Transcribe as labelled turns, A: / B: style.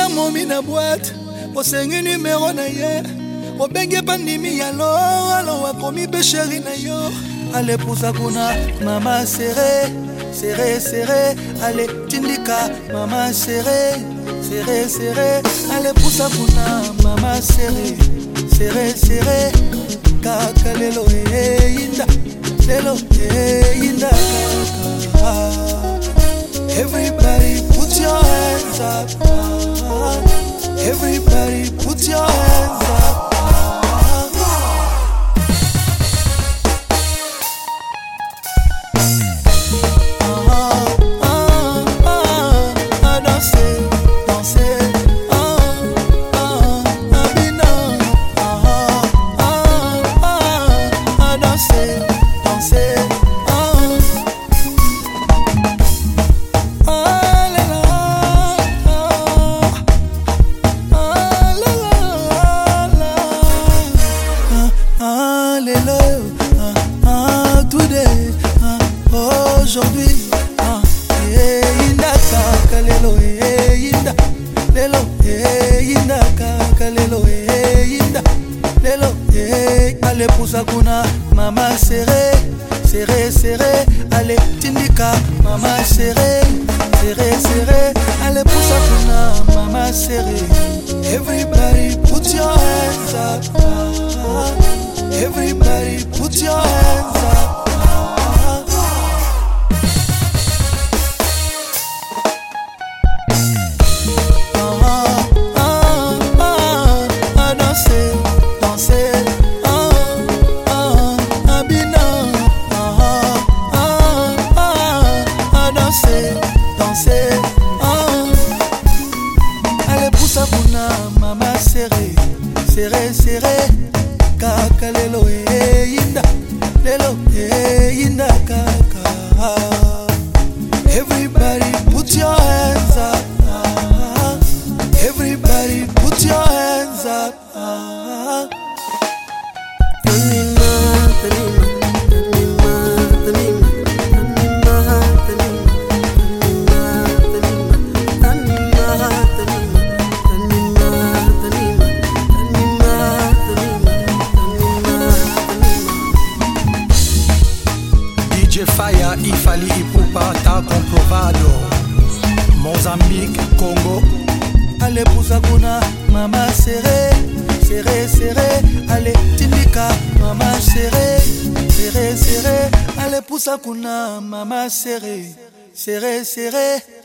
A: na momi na boîte osengi numéro na ye obenge pandimi ya alo akomi pe chéri na yo ale pousa kuna mama serré serré serré ale tindika mama serré serré serré ale pousa kuna mama serré serré serré kaka lelo inda lelo inda everybody put your hands up everybody put your hands up aujourd'hui inda kaka lelo inda lelo inda kaka lelo inda lelo ale pousa kuna mama serré serré serré ale tindika mama serré serré serré ale pousa kuna mama serré everybody put your hands up everybody put your hands up mama serré serré serré kaka lelo inda kaka everybody put your hands up everybody put your hands up
B: Fire, Ifali, Ipupa, ta comprovado Mozambique, Congo
A: ale pousa kuna mama serré serré serré ale tindika mama serré serré serré ale pousa kuna mama serré serré serré